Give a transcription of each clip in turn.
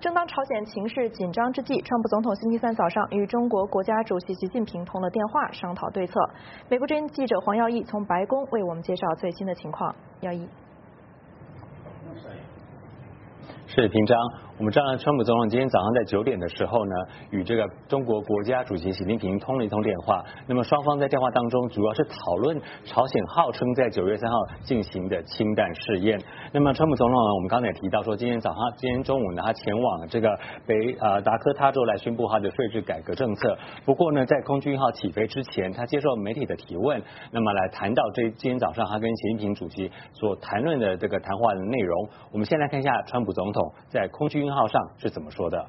正当朝鲜情势紧张之际，川普总统星期三早上与中国国家主席习近平通了电话，商讨对策。美国之音记者黄耀义从白宫为我们介绍最新的情况。耀义。 是平章，我们知道川普总统今天早上在9点的时候呢，与这个中国国家主席习近平通了一通电话。那么双方在电话当中主要是讨论朝鲜号称在9月3号进行的氢弹试验。那么川普总统呢，我们刚才也提到说，今天中午呢，他前往这个达科他州来宣布他的税制改革政策。不过呢，在空军一号起飞之前，他接受媒体的提问，那么来谈到今天早上他跟习近平主席所谈论的这个谈话的内容。我们先来看一下川普总统在空军一号上是怎么说的。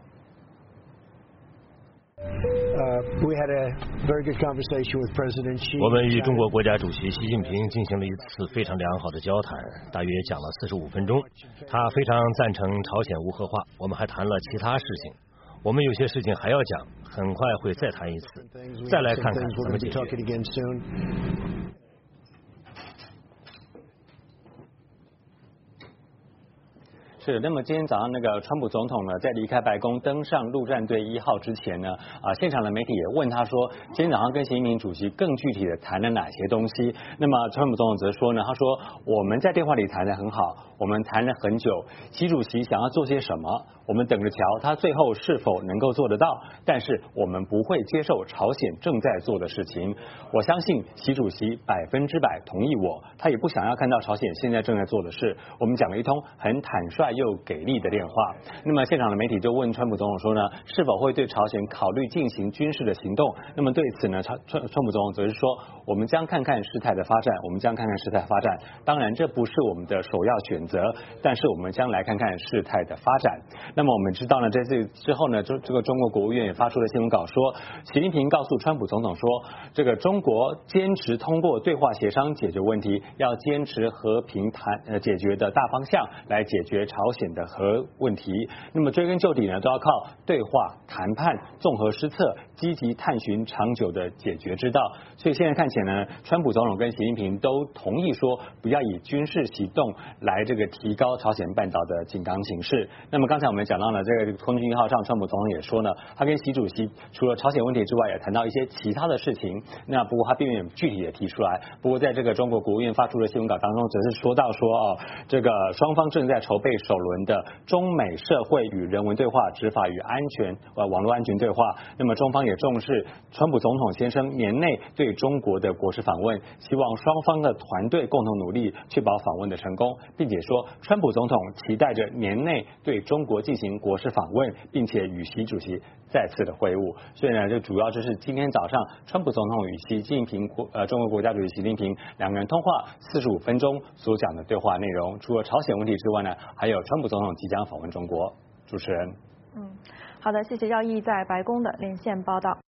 我们与中国国家主席习近平进行了一次非常良好的交谈，大约讲了45分钟。他非常赞成朝鲜无核化，我们还谈了其他事情。我们有些事情还要讲，很快会再谈一次，再来看看怎么解决。 是，那么今天早上那个川普总统呢，在离开白宫登上陆战队1号之前呢，现场的媒体也问他说，今天早上跟习近平主席更具体的谈了哪些东西？那么川普总统则说呢，他说我们在电话里谈得很好，我们谈了很久，习主席想要做些什么，我们等着瞧他最后是否能够做得到，但是我们不会接受朝鲜正在做的事情。我相信习主席100%同意我，他也不想要看到朝鲜现在正在做的事。我们讲了一通很坦率又给力的电话。那么现场的媒体就问川普总统说呢，是否会对朝鲜考虑进行军事的行动？那么对此呢，川普总统则是说，我们将看看事态的发展，我们将看看事态发展。当然这不是我们的首要选择，但是我们将来看看事态的发展。那么我们知道呢，在这之后呢，这个中国国务院也发出了新闻稿说，习近平告诉川普总统说，这个中国坚持通过对话协商解决问题，要坚持和平解决的大方向来解决朝鲜的核问题。那么追根究底呢，都要靠对话、谈判、综合施策，积极探寻长久的解决之道。所以现在看起来呢，川普总统跟习近平都同意说，不要以军事行动来这个提高朝鲜半岛的紧张形势。那么刚才我们讲到了这个空军1号上，川普总统也说呢，他跟习主席除了朝鲜问题之外，也谈到一些其他的事情。那不过他并没有具体的提出来。不过在这个中国国务院发出的新闻稿当中，则是说到说这个双方正在筹备首轮的中美社会与人文对话、执法与网络安全对话。那么中方也重视川普总统先生年内对中国的国事访问，希望双方的团队共同努力，确保访问的成功，并且说川普总统期待着年内对中国进行国事访问，并且与习主席再次的会晤。所以呢，就主要就是今天早上川普总统与习近平中国国家主席习近平两个人通话45分钟所讲的对话内容。除了朝鲜问题之外呢，还有川普总统即将访问中国。主持人。 好的，谢谢耀义在白宫的连线报道。